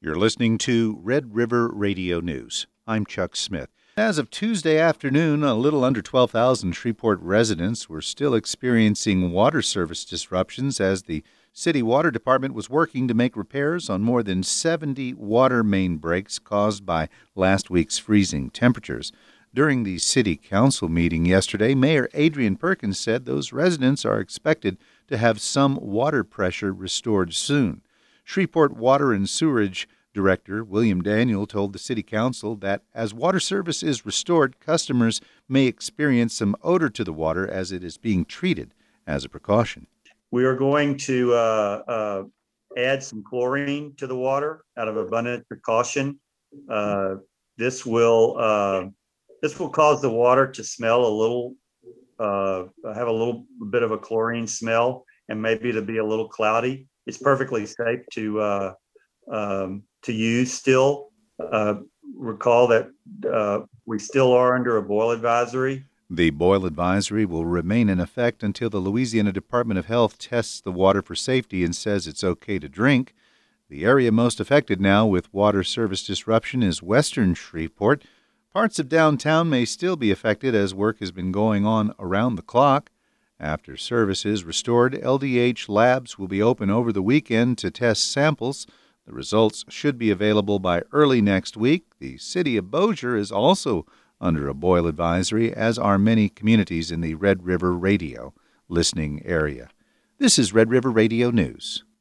You're listening to Red River Radio News. I'm Chuck Smith. As of Tuesday afternoon, a little under 12,000 Shreveport residents were still experiencing water service disruptions as the city water department was working to make repairs on more than 70 water main breaks caused by last week's freezing temperatures. During the city council meeting yesterday, Mayor Adrian Perkins said those residents are expected to have some water pressure restored soon. Shreveport Water and Sewerage Director William Daniel told the City Council that as water service is restored, customers may experience some odor to the water as it is being treated as a precaution. We are going to add some chlorine to the water out of abundant precaution. This will cause the water to smell have a little bit of a chlorine smell, and maybe to be a little cloudy. It's perfectly safe to use still. Recall that we still are under a boil advisory. The boil advisory will remain in effect until the Louisiana Department of Health tests the water for safety and says it's okay to drink. The area most affected now with water service disruption is western Shreveport. Parts of downtown may still be affected as work has been going on around the clock. After service is restored, LDH labs will be open over the weekend to test samples. The results should be available by early next week. The city of Bossier is also under a boil advisory, as are many communities in the Red River Radio listening area. This is Red River Radio News.